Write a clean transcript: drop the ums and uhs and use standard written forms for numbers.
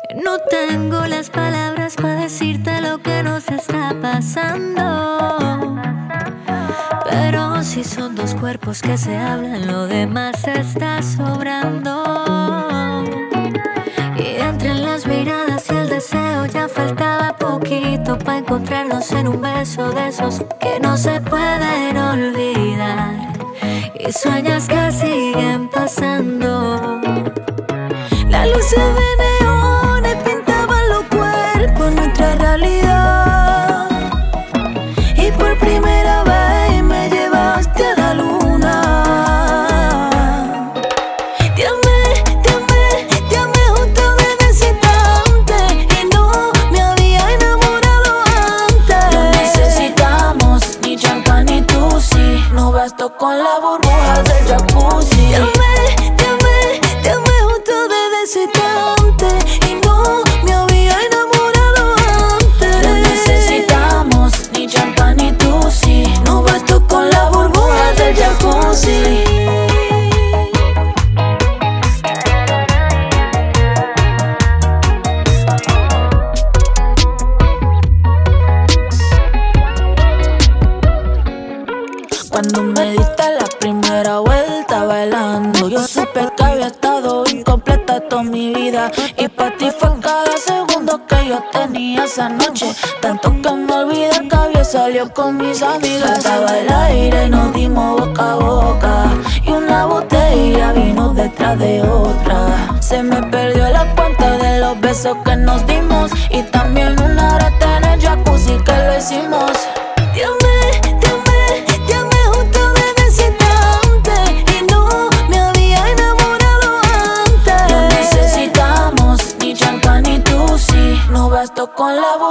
No tengo las palabras para decirte lo que nos está pasando, pero si son dos cuerpos que se hablan, lo demás está sobrando. Y entre las miradas y el deseo ya faltaba poquito para encontrarnos en un beso de esos que no se pueden olvidar. Y sueños que siguen pasando. Las luces de neones pintaban los cuerpos, nuestra realidad. Y por primera vez me llevaste a la luna. Te amé justo desde ese instante y no me había enamorado antes. No necesitamos ni champán ni tusi, no bastó con la burbuja del jacuzzi. Te amé justo desde ese instante y no me había enamorado antes. No necesitamos ni champán ni tusi, no bastó con la burbuja del jacuzzi. Cuando me diste la primera vuelta bailando, yo supe que había estado incompleta toda mi vida. Y para ti fue cada segundo que yo tenía esa noche. Tanto que me olvidé que había salido con mis amigas. Faltaba el aire y nos dimos boca a boca, y una botella vino detrás de otra. Se me perdió la cuenta de los besos que nos dimos, y también una rata en el jacuzzi que lo hicimos. Te amé justo desde ese instante y no me había enamorado antes. No necesitamos ni champán ni tusi, no bastó con la